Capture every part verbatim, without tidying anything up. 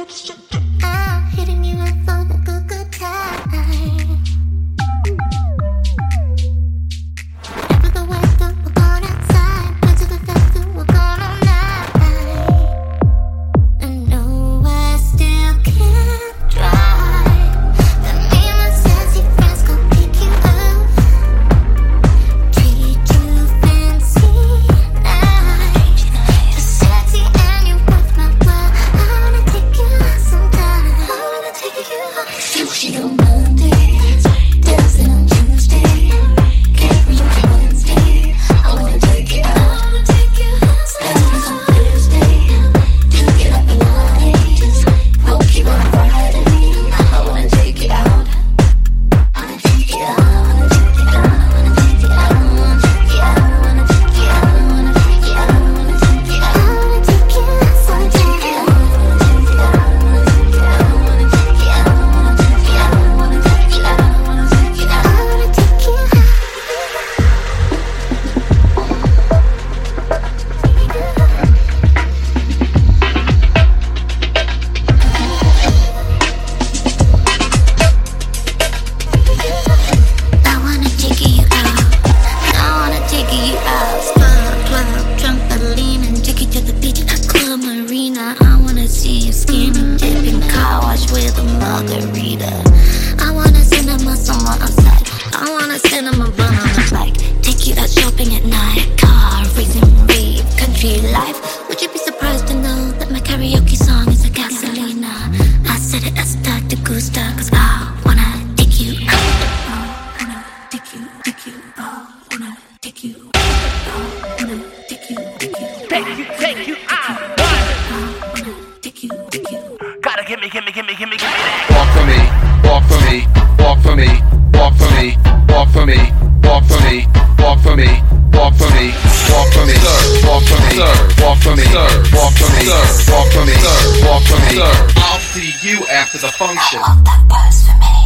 I'm hitting you up for the good, good time. After the weather, we're going outside. Went to the festival, we're going all night. And no, I still can't drive. The man that says your friends go pick you up. Treat you fancy nice. You're sexy and you're worth my while. I wanna take you out sometime. I wanna take you out. Sushi on Monday, dancing on Tuesday, karaoke Wednesday. I wanna take you out. Lessons on Thursday, do get up in Mondays, woke you on Friday. I wanna take you out. I wanna take you out. I wanna take you out. I wanna take you out. I wanna take you out. I wanna take you out. I wanna take you out. I wanna take you out. I wanna take you out sometime. I wanna take you out. I wanna take you out. I wanna take you out. I wanna take you out. I wanna take you out. I wanna take you out. I wanna take you out. I wanna take you out. I wanna take you out. Spa, club, trampoline, and take you to the beach, club, marina. I wanna see you skinny dipping, car wash with a margarita. I wanna cinema somewhere outside. I wanna cinema run on the bike. Take you out shopping at night. Car racing, rave, country life. Would you be surprised to know that my karaoke song is a gasolina? I said it as start to gusta, cause I wanna take you out. I wanna take you, take you, I wanna take you. I wanna take you, take you. Take you, take you out. I wanna take you, take you. Gotta give me, give me, give me, give me, give me that. Walk for me, walk for me, walk for me, walk for me, walk for me, walk for me, walk for me, walk for me, walk for me, walk for me, walk for me, walk for me, walk for me, walk for me. I'll see you after the function. I want that buzz for me.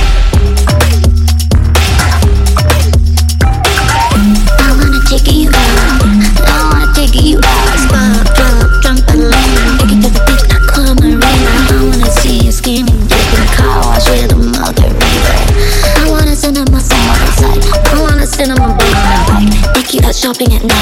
I wanna take you out. I wanna take you out. Spark, drop, trampoline, take you to the beach, club, marina. I wanna see you skinny dipping, car wash with a margarita. I wanna cinema somewhere outside. I wanna cinema run on a bike. Take you out shopping at night.